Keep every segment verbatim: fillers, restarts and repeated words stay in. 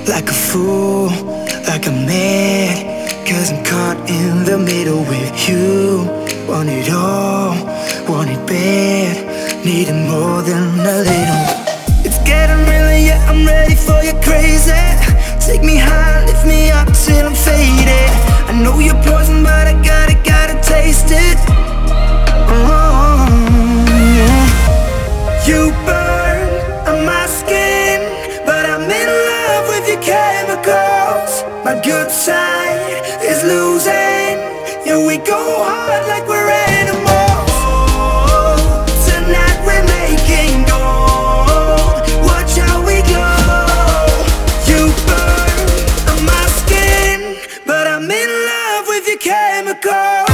like a fool, like I'm mad, cause I'm caught in the middle with you. Want it all, want it bad, needing more than a little. It's getting real, yeah, I'm ready for you crazy. Take me high, lift me up till I'm faded. I know you're poison, but I gotta, gotta taste it. Oh, yeah. You burn on my skin, but I'm in love with your chemicals. My good side is losing. Yeah, we go hard like we're animals. Oh, tonight we're making gold. Watch how we glow. You burn on my skin, but I'm in love with your chemicals.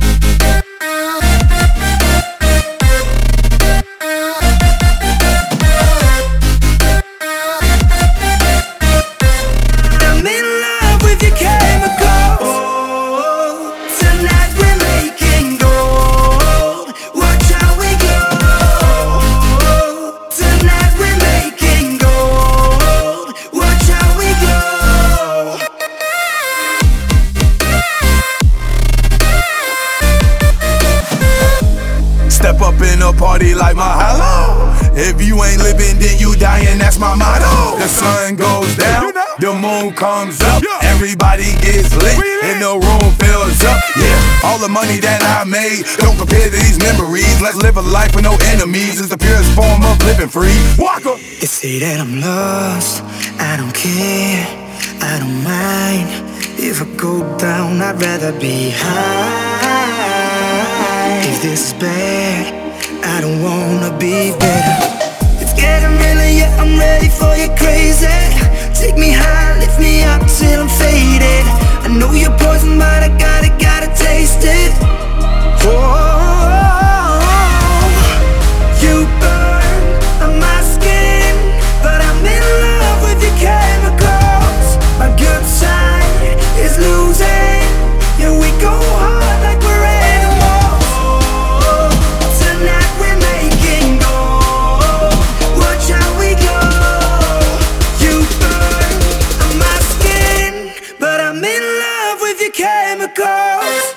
Step up in a party like my hello. If you ain't living, then you dying, that's my motto. The sun goes down, the moon comes up, everybody gets lit, and the room fills up. Yeah, all the money that I made, don't compare to these memories. Let's live a life with no enemies, it's the purest form of living free. Walker. They say that I'm lost, I don't care, I don't mind. If I go down, I'd rather be high. If this is bad, I don't wanna be better. It's getting real, yeah, I'm ready for you crazy. Take me high, lift me up till I'm faded. I know you're poison, but I gotta, gotta taste it. Oh, you burn on my skin, but I'm in love with your chemicals. My good side is losing. Yeah, we go hard like we're animals. Tonight we're making gold. Watch how we go. You burn on my skin, but I'm in love with your chemicals.